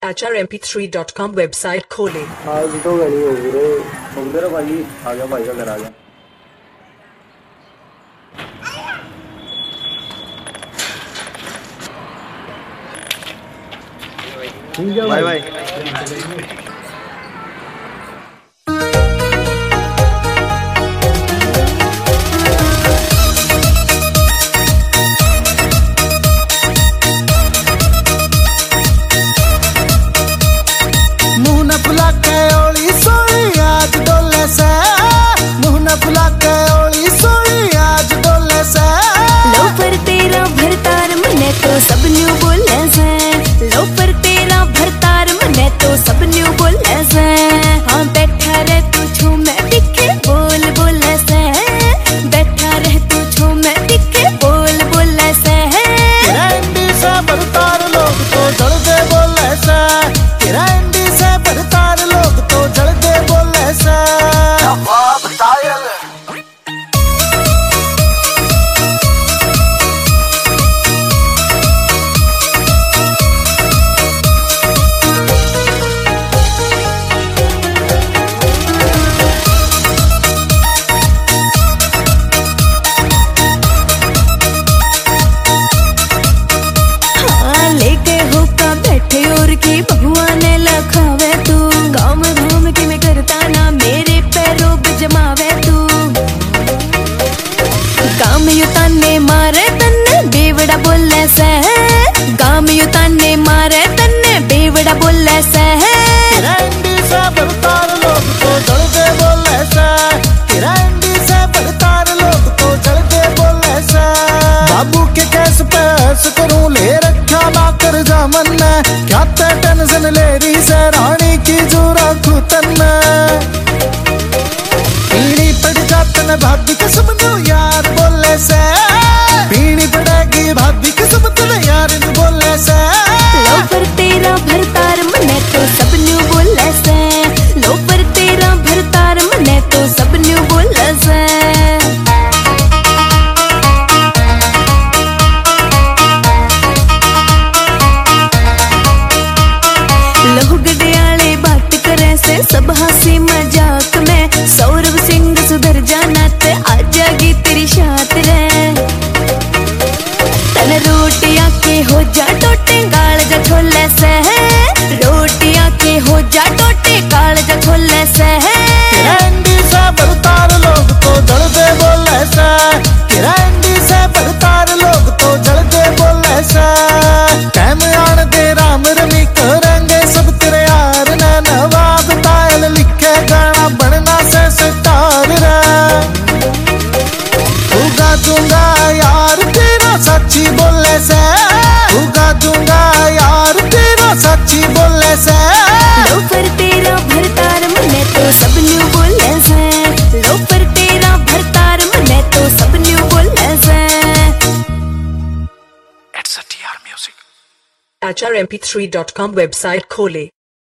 HRMP3.com website खोलें। आज तो गली हो गई रे, उधर भाई आ गया, भाई का घर आ गया। ठीक है भाई। सब न्यू बोले से लो पर तेरा भरतार मने तो सब न्यू बोले से हाँ बैठा रह तू छू मैं दिखे बोल बोले से बैठा रह तू छू मैं दिखे बोल बोले से तेरा इंडी से भरतार लोग तो जड़ दे बोले से तेरा इंडी से भरतार लोग तो जड़ दे बोले से की भगवान लखावे तू गाँव घूम के मैं करता ना मेरे पैरों पे जमावे तू गाँव युताने मारे तन्ने बेवड़ा बोले से गाँव युताने मारे तन्ने बेवड़ा बोले से तेरा इंडी से भरतार लोग तो जड़ दे बोले से तेरा इंडी से भरतार लोग तो जड़ दे बोले से बाबू के कैस पैस करूं ले रखा ना कर जामन क्या टेंशन ले रही से रानी की जोरा खुतन पीड़ी पड़ जात न भाभी कसम नो यार बोले से पीड़ी पड़ेगी भाभी कसम तुझे यार न बोले से लो पर तेरा भरतार मने तो सब न्यू बोले से लो पर तेरा भरतार मने तो सब न्यू बोले से सब हंसी मजाक में सौरभ सिंह सुधर जाना ते आ जाएगी तेरी शात रे तन रोटियां के हो जा टोटे गाल जा छोले से रोटियां के हो जा टोटे गाल जा छोले से तेरा इंडी से भरतार लोग तो जड़ दे बोले से तेरा इंडी से भरतार लोग तो जड़ दे बोले से कैम आन दे राम रमी करेंगे सब तेरे यार ने नवाब तायल लिखे गाना बनना से सितार रे उगा दूंगा यार तेरा सच्ची बोले से उगा दूंगा यार तेरा सच्ची बोले से लो पर तेरा भरतार मने तो सब न्यू बोले से लो पर तेरा भरतार मने तो सब न्यू बोले से HRMP3.com वेबसाइट खोलें।